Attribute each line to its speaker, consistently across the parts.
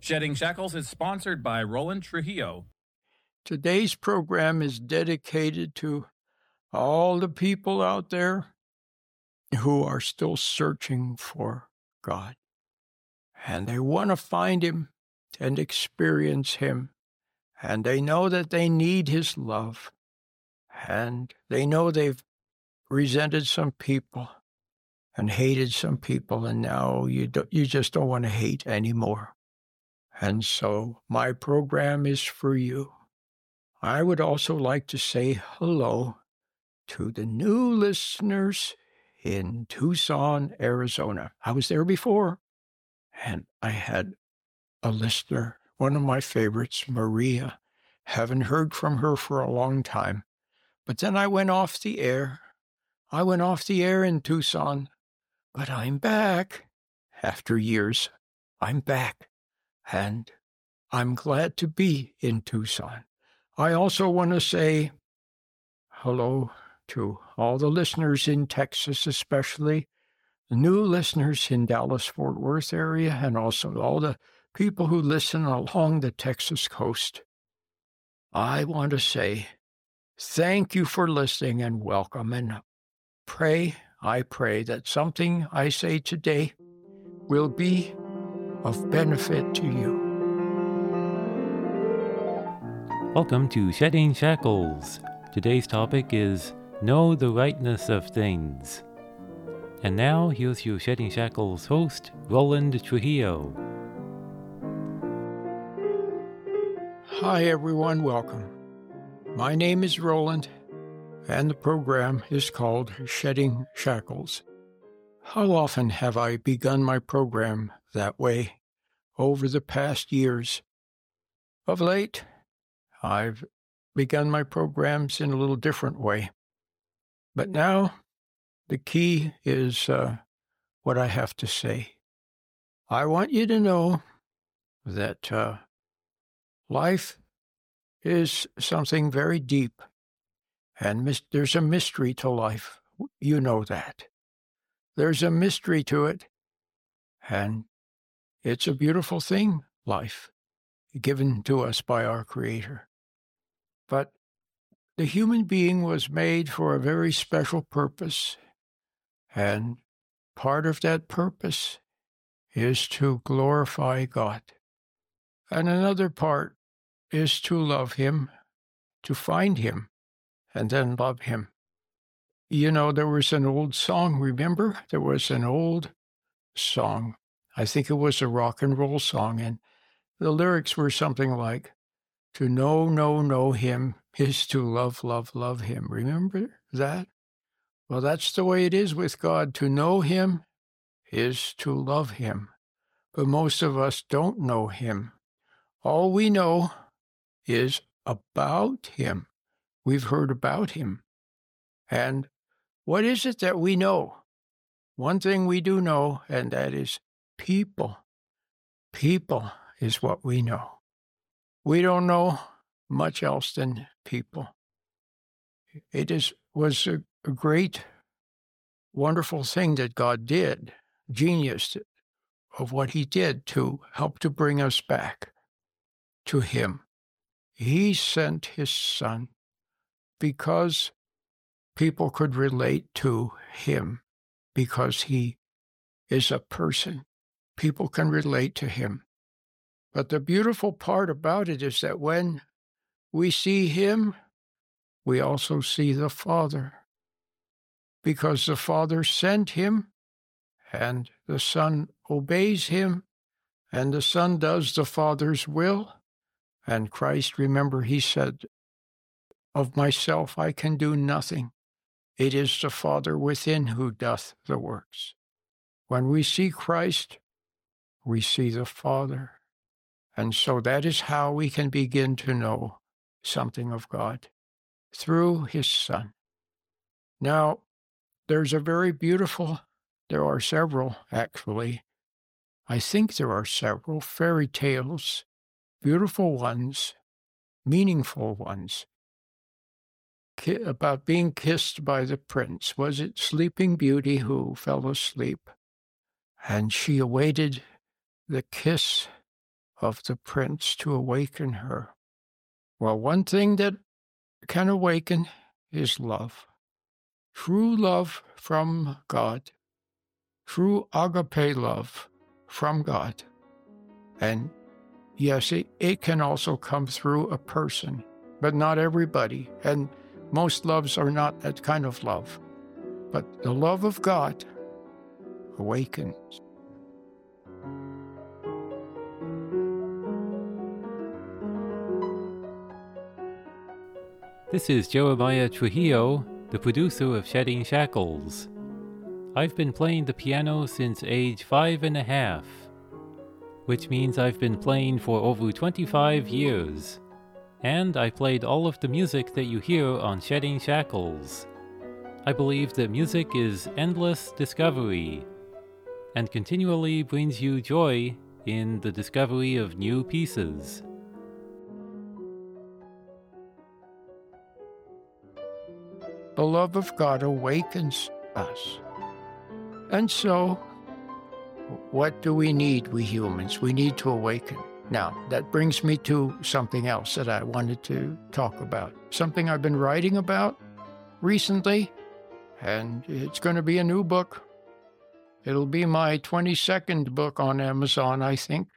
Speaker 1: Shedding Shackles is sponsored by Roland Trujillo.
Speaker 2: Today's program is dedicated to all the people out there who are still searching for God. And they want to find Him and experience Him. And they know that they need His love. And they know they've resented some people and hated some people. And now you just don't want to hate anymore. And so my program is for you. I would also like to say hello to the new listeners in Tucson, Arizona. I was there before, and I had a listener, one of my favorites, Maria. Haven't heard from her for a long time. But then I went off the air. I went off the air in Tucson, but I'm back. After years, I'm back. And I'm glad to be in Tucson. I also want to say hello to all the listeners in Texas, especially the new listeners in Dallas-Fort Worth area, and also all the people who listen along the Texas coast. I want to say thank you for listening and welcome, and I pray that something I say today will be of benefit to you.
Speaker 3: Welcome to Shedding Shackles. Today's topic is Know the Rightness of Things. And now, here's your Shedding Shackles host, Roland Trujillo.
Speaker 2: Hi everyone, welcome. My name is Roland, and the program is called Shedding Shackles. How often have I begun my program that way over the past years? Of late, I've begun my programs in a little different way. But now, the key is what I have to say. I want you to know that life is something very deep, and there's a mystery to life. You know that. There's a mystery to it, and it's a beautiful thing, life, given to us by our Creator. But the human being was made for a very special purpose, and part of that purpose is to glorify God. And another part is to love Him, to find Him, and then love Him. You know, there was an old song, remember? There was an old song. I think it was a rock and roll song, and the lyrics were something like, to know Him is to love Him. Remember that? Well, that's the way it is with God. To know Him is to love Him. But most of us don't know Him. All we know is about Him. We've heard about Him. And what is it that we know? One thing we do know, and that is people. People is what we know. We don't know much else than people. It was a great, wonderful thing that God did, genius of what He did to help to bring us back to Him. He sent His Son because people could relate to Him, because He is a person. People can relate to Him. But the beautiful part about it is that when we see Him, we also see the Father, because the Father sent Him, and the Son obeys Him, and the Son does the Father's will. And Christ, remember, He said, of myself I can do nothing. It is the Father within who doth the works. When we see Christ, we see the Father. And so that is how we can begin to know something of God, through His Son. Now, there are several, actually. I think there are several fairy tales, beautiful ones, meaningful ones, about being kissed by the prince. Was it Sleeping Beauty who fell asleep? And she awaited the kiss of the prince to awaken her. Well, one thing that can awaken is love. True love from God. True agape love from God. And yes, it can also come through a person, but not everybody. And most loves are not that kind of love. But the love of God awakens.
Speaker 3: This is Jeremiah Trujillo, the producer of Shedding Shackles. I've been playing the piano since age 5.5, which means I've been playing for over 25 years. And I played all of the music that you hear on Shedding Shackles. I believe that music is endless discovery, and continually brings you joy in the discovery of new pieces.
Speaker 2: The love of God awakens us. And so, what do we need, we humans? We need to awaken. Now, that brings me to something else that I wanted to talk about. Something I've been writing about recently, and it's going to be a new book. It'll be my 22nd book on Amazon, I think.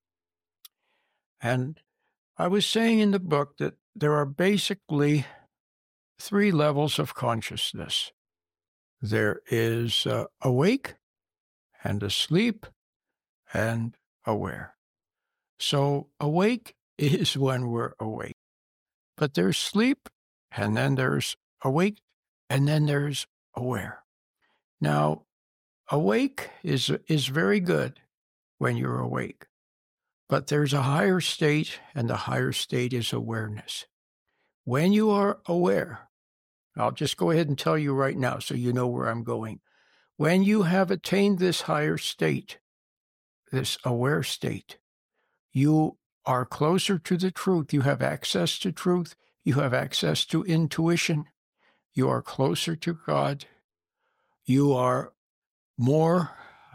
Speaker 2: And I was saying in the book that there are basically 3 levels of consciousness. There is awake and asleep and aware. So awake is when we're awake. But there's sleep, and then there's awake, and then there's aware. Now, awake is very good when you're awake. But there's a higher state, and the higher state is awareness. When you are aware, I'll just go ahead and tell you right now so you know where I'm going. When you have attained this higher state, this aware state, you are closer to the truth. You have access to truth. You have access to intuition. You are closer to God. You are more,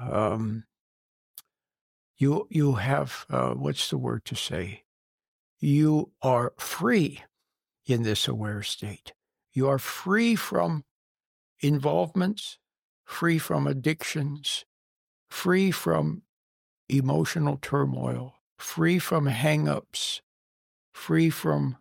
Speaker 2: you have, what's the word to say? You are free in this aware state. You are free from involvements, free from addictions, free from emotional turmoil, free from hang-ups, free from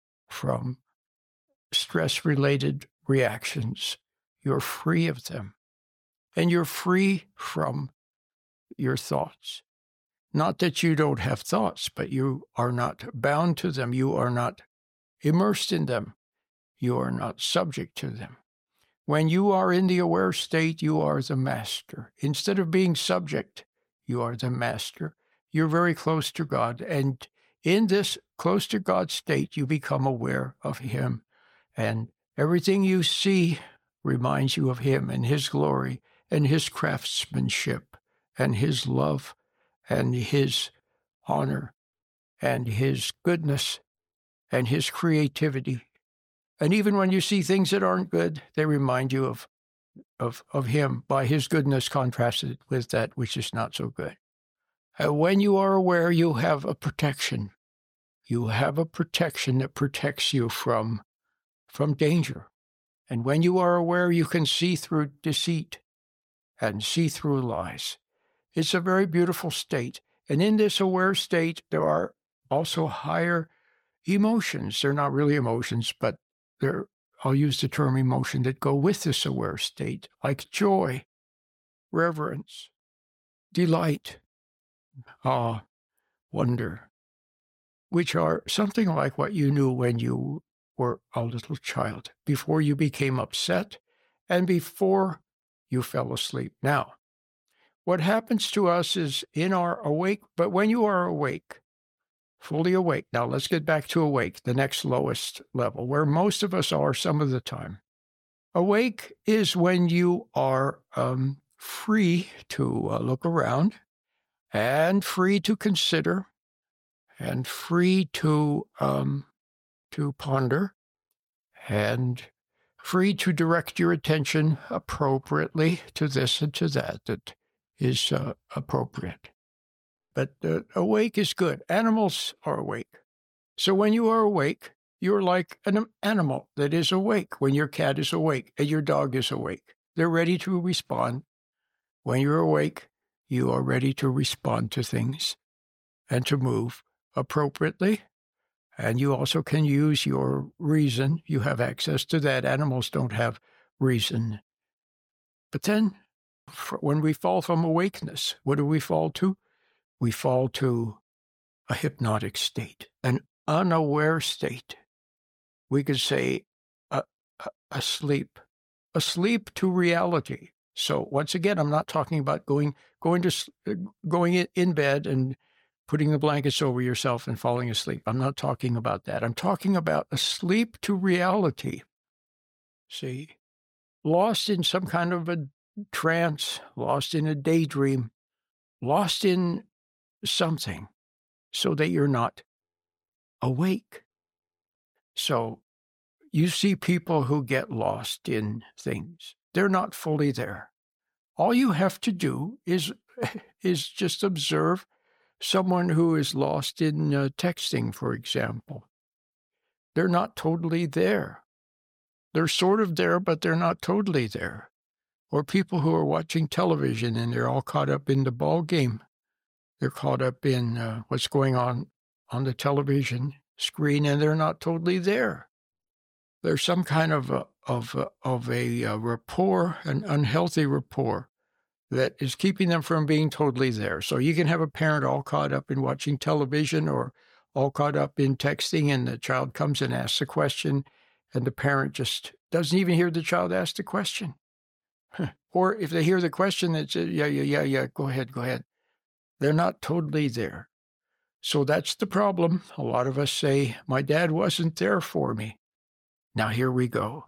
Speaker 2: stress-related reactions. You're free of them. And you're free from your thoughts. Not that you don't have thoughts, but you are not bound to them. You are not immersed in them. You are not subject to them. When you are in the aware state, you are the master. Instead of being subject, you are the master. You're very close to God. And in this close to God state, you become aware of Him. And everything you see reminds you of Him and His glory and His craftsmanship and His love and His honor and His goodness and His creativity. And even when you see things that aren't good, they remind you of Him by His goodness contrasted with that which is not so good. When you are aware, you have a protection. You have a protection that protects you from danger. And when you are aware, you can see through deceit and see through lies. It's a very beautiful state. And in this aware state, there are also higher emotions. They're not really emotions, but I'll use the term emotion that go with this aware state, like joy, reverence, delight, awe, wonder, which are something like what you knew when you were a little child, before you became upset and before you fell asleep. Now, what happens to us is in our awake, but when you are awake, fully awake. Now, let's get back to awake, the next lowest level, where most of us are some of the time. Awake is when you are free to look around and free to consider and free to ponder and free to direct your attention appropriately to this and to that is appropriate. but awake is good. Animals are awake. So when you are awake, you're like an animal that is awake. When your cat is awake and your dog is awake, they're ready to respond. When you're awake, you are ready to respond to things and to move appropriately. And you also can use your reason. You have access to that. Animals don't have reason. But then when we fall from awakeness, what do we fall to? We fall to a hypnotic state, an unaware state. We could say asleep to reality. So once again, I'm not talking about going in bed and putting the blankets over yourself and falling asleep. I'm not talking about that. I'm talking about asleep to reality. See, lost in some kind of a trance, lost in a daydream, lost in something so that you're not awake. So you see people who get lost in things. They're not fully there. All you have to do is just observe someone who is lost in texting, for example. They're not totally there. They're sort of there, but they're not totally there. Or people who are watching television and they're all caught up in the ball game. They're caught up in what's going on the television screen, and they're not totally there. There's some kind of a rapport, an unhealthy rapport, that is keeping them from being totally there. So you can have a parent all caught up in watching television or all caught up in texting, and the child comes and asks a question, and the parent just doesn't even hear the child ask the question. Or if they hear the question, it's, yeah, go ahead. They're not totally there. So that's the problem. A lot of us say, my dad wasn't there for me. Now here we go.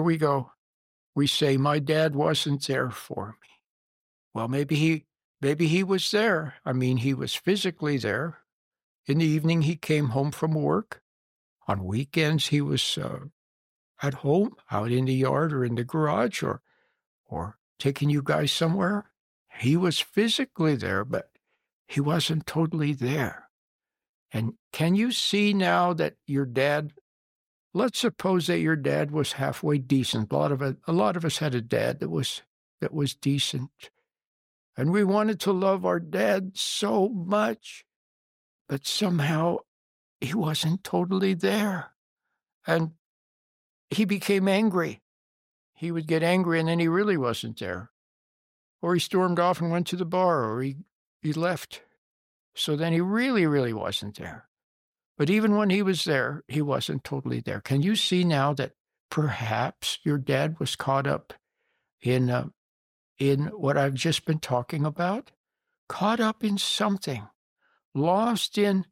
Speaker 2: We say, my dad wasn't there for me. Well, maybe he was there. I mean, he was physically there. In the evening, he came home from work. On weekends, he was at home, out in the yard or in the garage or taking you guys somewhere. He was physically there, but he wasn't totally there. And can you see now that your dad, let's suppose that your dad was halfway decent. A lot of us had a dad that was decent. And we wanted to love our dad so much, but somehow he wasn't totally there. And he became angry. He would get angry and then he really wasn't there. Or he stormed off and went to the bar, or he left. So then he really, really wasn't there. But even when he was there, he wasn't totally there. Can you see now that perhaps your dad was caught up in what I've just been talking about? Caught up in something, lost in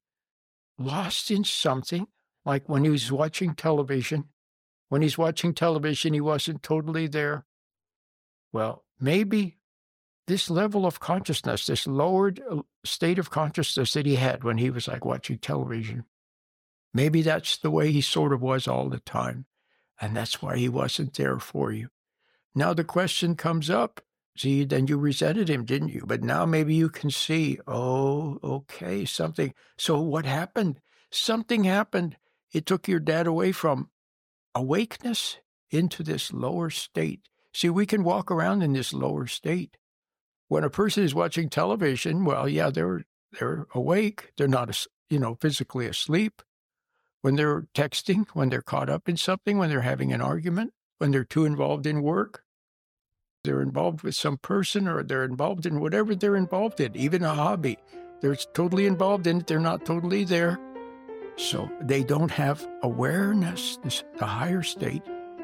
Speaker 2: something, like when he was watching television. When he's watching television, he wasn't totally there. Well, maybe this level of consciousness, this lowered state of consciousness that he had when he was like watching television, maybe that's the way he sort of was all the time. And that's why he wasn't there for you. Now the question comes up. See, then you resented him, didn't you? But now maybe you can see, oh, okay, something. So what happened? Something happened. It took your dad away from awakeness into this lower state. See, we can walk around in this lower state. When a person is watching television, well, yeah, they're awake. They're not, physically asleep. When they're texting, when they're caught up in something, when they're having an argument, when they're too involved in work, they're involved with some person, or they're involved in whatever they're involved in, even a hobby. They're totally involved in it. They're not totally there. So they don't have awareness, the higher state.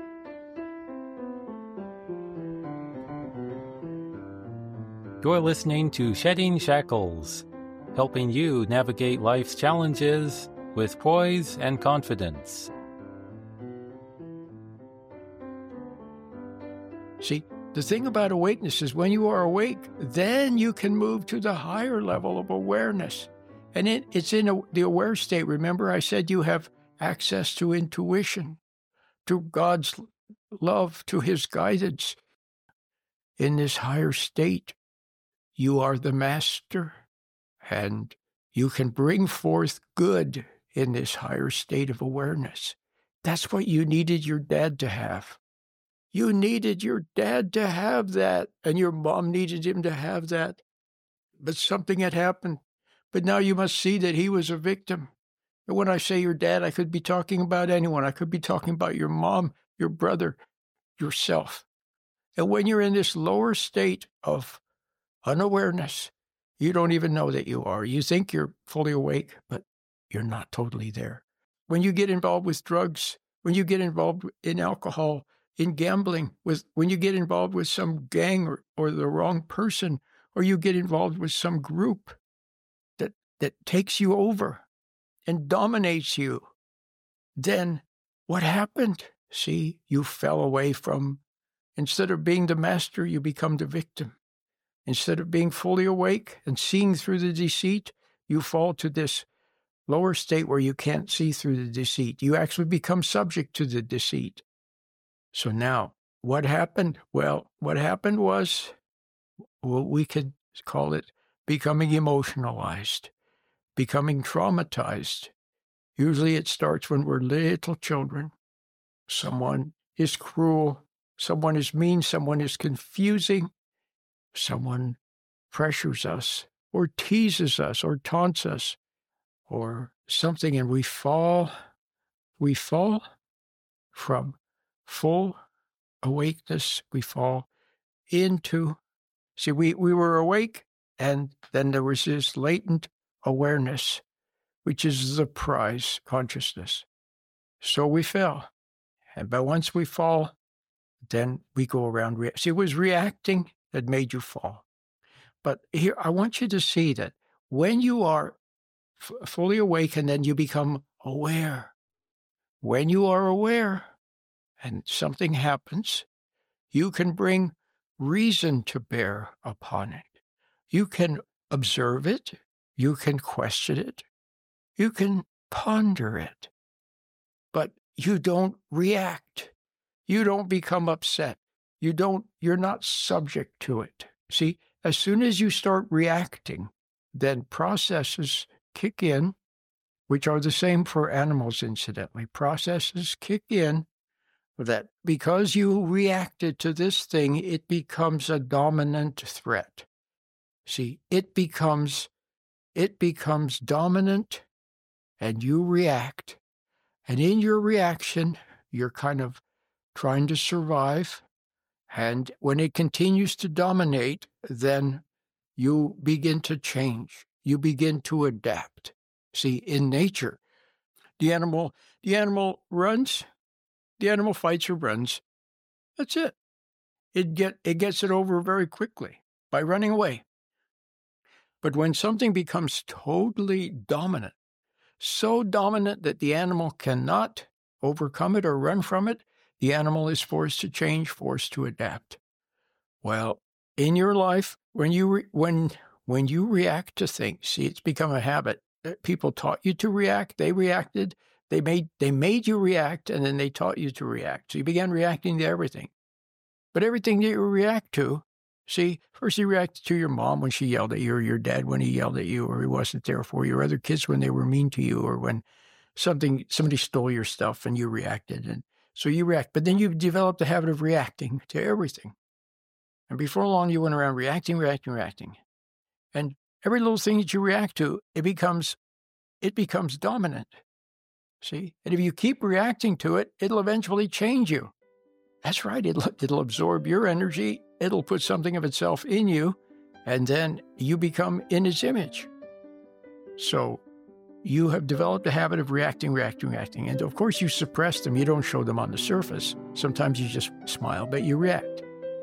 Speaker 3: You're listening to Shedding Shackles, helping you navigate life's challenges with poise and confidence.
Speaker 2: See, the thing about awakeness is when you are awake, then you can move to the higher level of awareness. And it's in the aware state. Remember, I said you have access to intuition, to God's love, to His guidance. In this higher state, you are the master, And you can bring forth good in this higher state of awareness. That's what you needed your dad to have. You needed your dad to have that, and your mom needed him to have that. But something had happened. But now you must see that he was a victim. And when I say your dad, I could be talking about anyone. I could be talking about your mom, your brother, yourself. And when you're in this lower state of unawareness, you don't even know that you are. You think you're fully awake, but you're not totally there. When you get involved with drugs, when you get involved in alcohol, in gambling, when you get involved with some gang or the wrong person, or you get involved with some group that takes you over and dominates you, then what happened? See, you fell away from, instead of being the master, you become the victim. Instead of being fully awake and seeing through the deceit, you fall to this lower state where you can't see through the deceit. You actually become subject to the deceit. So now, what happened? Well, what happened was, we could call it becoming emotionalized, becoming traumatized. Usually it starts when we're little children. Someone is cruel, someone is mean, someone is confusing, someone pressures us or teases us or taunts us or something, and we fall from full awakeness. We fall into, see, we were awake, and then there was this latent awareness, which is the prize consciousness. So we fell. But once we fall, then we go around. See, it was reacting that made you fall. But here, I want you to see that when you are fully awake and then you become aware, when you are aware and something happens, you can bring reason to bear upon it. You can observe it. You can question it. You can ponder it. But you don't react. You don't become upset. You're not subject to it. See, as soon as you start reacting, then processes kick in, which are the same for animals, incidentally. Processes kick in that because you reacted to this thing, it becomes a dominant threat. See, it becomes dominant, and you react. And in your reaction, you're kind of trying to survive. And when it continues to dominate, then you begin to change. You begin to adapt. See, in nature, the animal runs, the animal fights or runs. That's it. It gets it over very quickly by running away. But when something becomes totally dominant, so dominant that the animal cannot overcome it or run from it, the animal is forced to change, forced to adapt. Well, in your life, when you react to things, see, it's become a habit. People taught you to react. They reacted. They made you react, and then they taught you to react. So you began reacting to everything. But everything that you react to, see, first you reacted to your mom when she yelled at you, or your dad when he yelled at you, or he wasn't there for you, or other kids when they were mean to you, or when somebody stole your stuff and you reacted. And so you react. But then you developed a habit of reacting to everything. And before long, you went around reacting. And every little thing that you react to, it becomes dominant. See? And if you keep reacting to it, it'll eventually change you. That's right. It'll absorb your energy. It'll put something of itself in you, and then you become in its image. So you have developed a habit of reacting. And of course, you suppress them. You don't show them on the surface. Sometimes you just smile, but you react.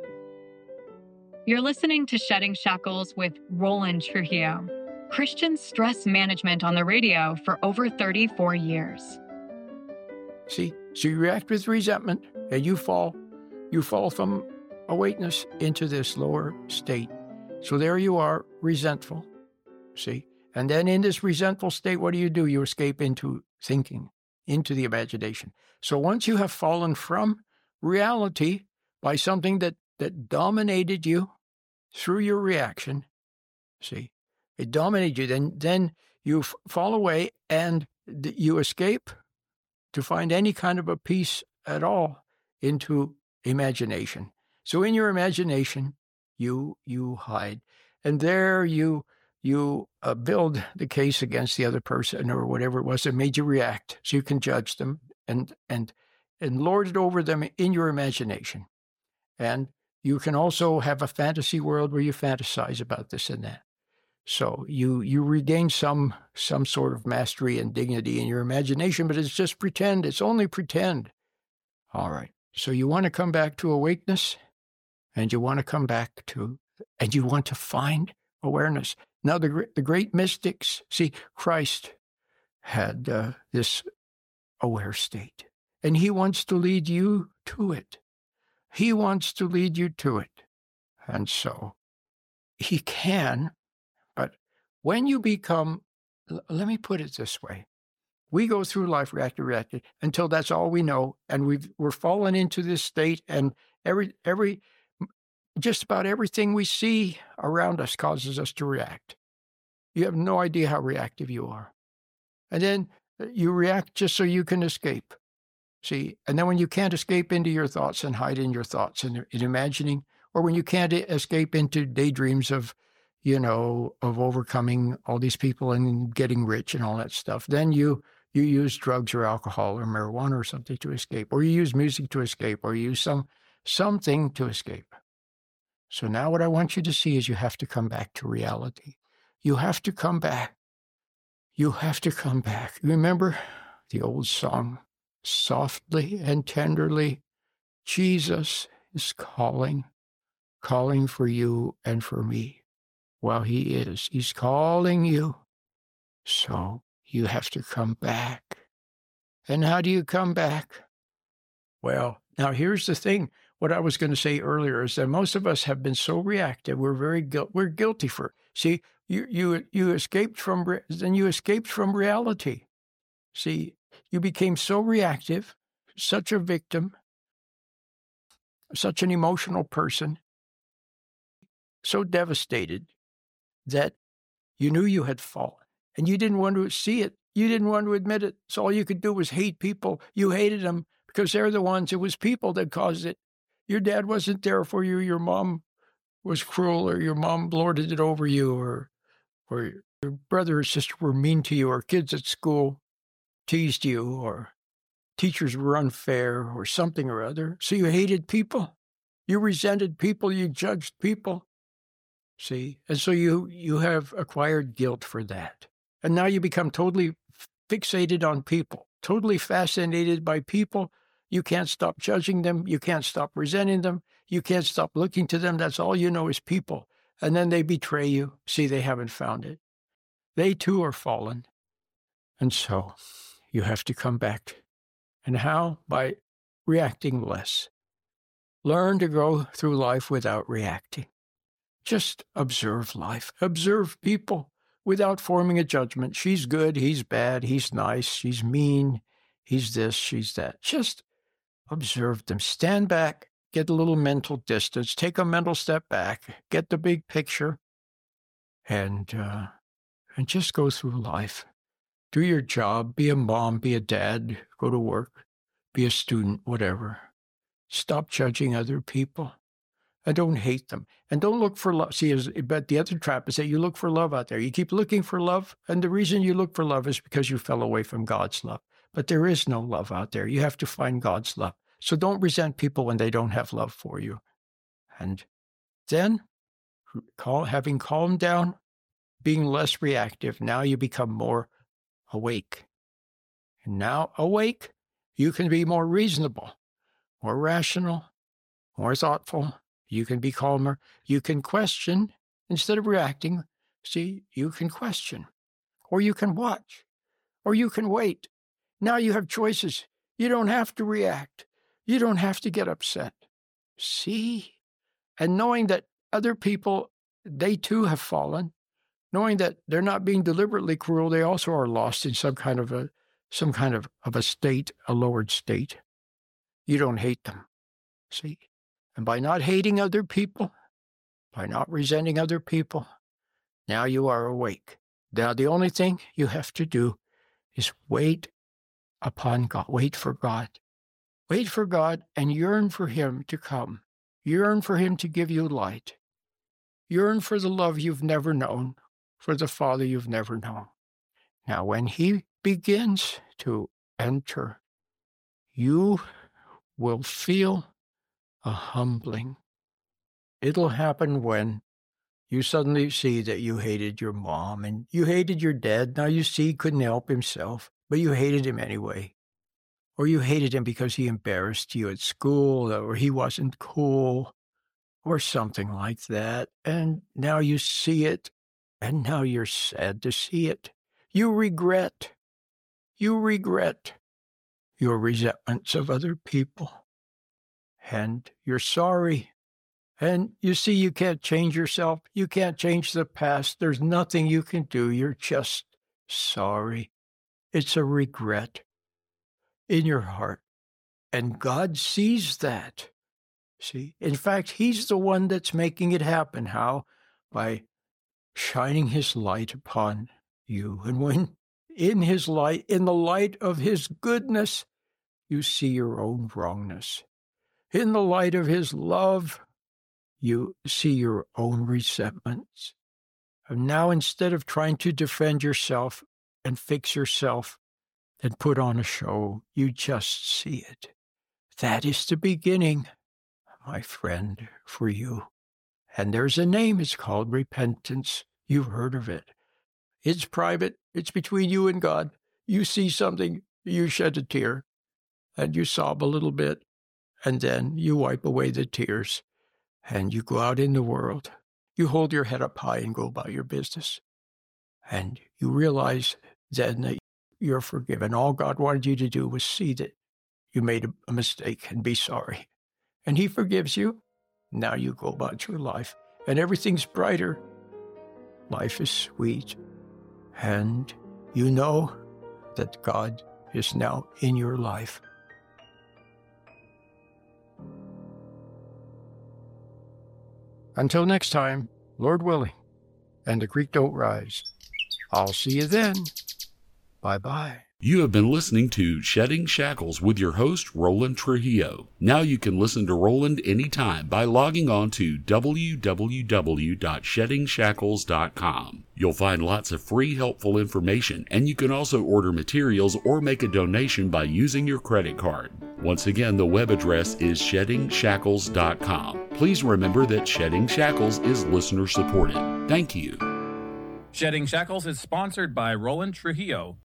Speaker 4: You're listening to Shedding Shackles with Roland Trujillo, Christian stress management on the radio for over 34 years.
Speaker 2: See, so you react with resentment, and you fall from awakeness into this lower state. So there you are, resentful, see? And then in this resentful state, what do? You escape into thinking, into the imagination. So once you have fallen from reality by something that dominated you through your reaction, see, It dominates you. Then you fall away and you escape to find any kind of a peace at all into imagination. So in your imagination, you hide. And there you build the case against the other person or whatever it was that made you react, so you can judge them and lord it over them in your imagination. And you can also have a fantasy world where you fantasize about this and that. So you regain some sort of mastery and dignity in your imagination, but it's just pretend. It's only pretend. All right. So you want to come back to awakeness, and you want to come back to, and you want to find awareness. Now, the great mystics, see, Christ had this aware state, and he wants to lead you to it. He wants to lead you to it. And so he can, but when you become, let me put it this way. We go through life reactive, until that's all we know, and we're fallen into this state, and just about everything we see around us causes us to react. You have no idea how reactive you are. And then you react just so you can escape. See, and then when you can't escape into your thoughts and hide in your thoughts and in imagining, or when you can't escape into daydreams of overcoming all these people and getting rich and all that stuff, then you use drugs or alcohol or marijuana or something to escape, or you use music to escape, or you use something to escape. So now what I want you to see is you have to come back to reality. You have to come back. You have to come back. Remember the old song, softly and tenderly, Jesus is calling for you and for me. Well, he is. He's calling you. So you have to come back. And how do you come back? Well, now here's the thing. What I was going to say earlier is that most of us have been so reactive. We're guilty for it. See, you escaped from reality. See, you became so reactive, such a victim, such an emotional person, so devastated that you knew you had fallen, and you didn't want to see it. You didn't want to admit it. So all you could do was hate people. You hated them because they're the ones, it was people that caused it. Your dad wasn't there for you. Your mom was cruel, or your mom lorded it over you, or your brother or sister were mean to you, or kids at school teased you, or teachers were unfair, or something or other. So you hated people. You resented people. You judged people. See? And so you have acquired guilt for that. And now you become totally fixated on people, totally fascinated by people. You can't stop judging them. You can't stop resenting them. You can't stop looking to them. That's all you know is people. And then they betray you. See, they haven't found it. They too are fallen. And so you have to come back. And how? By reacting less. Learn to go through life without reacting. Just observe life. Observe people without forming a judgment. She's good. He's bad. He's nice. She's mean. He's this. She's that. Just observe them. Stand back. Get a little mental distance. Take a mental step back. Get the big picture. And just go through life. Do your job. Be a mom. Be a dad. Go to work. Be a student. Whatever. Stop judging other people. And don't hate them. And don't look for love. See, but the other trap is that you look for love out there. You keep looking for love. And the reason you look for love is because you fell away from God's love. But there is no love out there. You have to find God's love. So don't resent people when they don't have love for you. And then, having calmed down, being less reactive, now you become more awake. And now awake, you can be more reasonable, more rational, more thoughtful. You can be calmer. You can question instead of reacting. See, you can question, or you can watch, or you can wait. Now you have choices. You don't have to react. You don't have to get upset. See? And knowing that other people, they too have fallen, knowing that they're not being deliberately cruel, they also are lost in some kind of a state, a lowered state. You don't hate them. See? And by not hating other people, by not resenting other people, Now you are awake. Now the only thing you have to do is wait upon God. Wait for God. Wait for God and yearn for Him to come. Yearn for Him to give you light. Yearn for the love you've never known, for the Father you've never known. Now, when He begins to enter, you will feel a humbling. It'll happen when you suddenly see that you hated your mom and you hated your dad. Now you see he couldn't help himself, but you hated him anyway. Or you hated him because he embarrassed you at school, or he wasn't cool, or something like that. And now you see it, and now you're sad to see it. You regret your resentments of other people. And you're sorry. And you see you can't change yourself. You can't change the past. There's nothing you can do. You're just sorry. It's a regret in your heart. And God sees that. See? In fact, He's the one that's making it happen. How? By shining His light upon you. And when in His light, in the light of His goodness, you see your own wrongness. In the light of His love, you see your own resentments. And now, instead of trying to defend yourself and fix yourself and put on a show, you just see it. That is the beginning, my friend, for you. And there's a name. It's called repentance. You've heard of it. It's private. It's between you and God. You see something, you shed a tear, and you sob a little bit, and then you wipe away the tears, and you go out in the world. You hold your head up high and go about your business. And you realize then that you're forgiven. All God wanted you to do was see that you made a mistake and be sorry. And He forgives you. Now you go about your life, and everything's brighter. Life is sweet. And you know that God is now in your life. Until next time, Lord willing, and the creek don't rise. I'll see you then. Bye-bye.
Speaker 5: You have been listening to Shedding Shackles with your host, Roland Trujillo. Now you can listen to Roland anytime by logging on to www.sheddingshackles.com. You'll find lots of free, helpful information, and you can also order materials or make a donation by using your credit card. Once again, the web address is sheddingshackles.com. Please remember that Shedding Shackles is listener-supported. Thank you.
Speaker 1: Shedding Shackles is sponsored by Roland Trujillo.